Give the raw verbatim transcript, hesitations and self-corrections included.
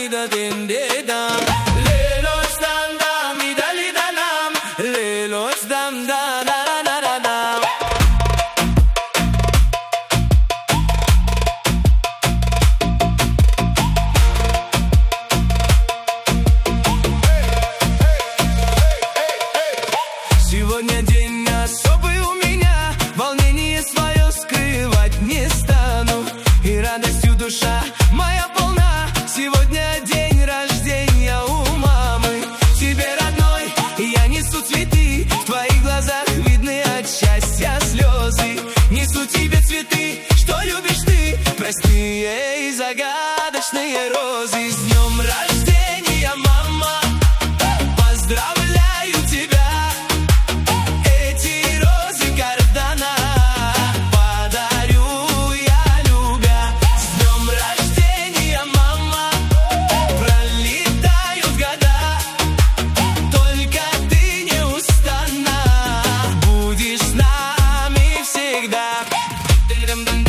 da din de dam, lelos dam dam, idali da nam, lelos dam da da da da dam. Сегодня день особый у меня, волнение свое скрывать не стану, и радостью душа моя полна. Сегодня день рождения у мамы. Тебе, родной, я несу цветы, в твоих глазах видны от счастья слезы. Несу тебе цветы, что любишь ты, простые и загадочные розы. С днем рождения, мама, поздравляю тебя. Эти розы кардана подарю я, любя. С днем рождения, мама, пролетают года, только ты неустанно будешь с нами всегда.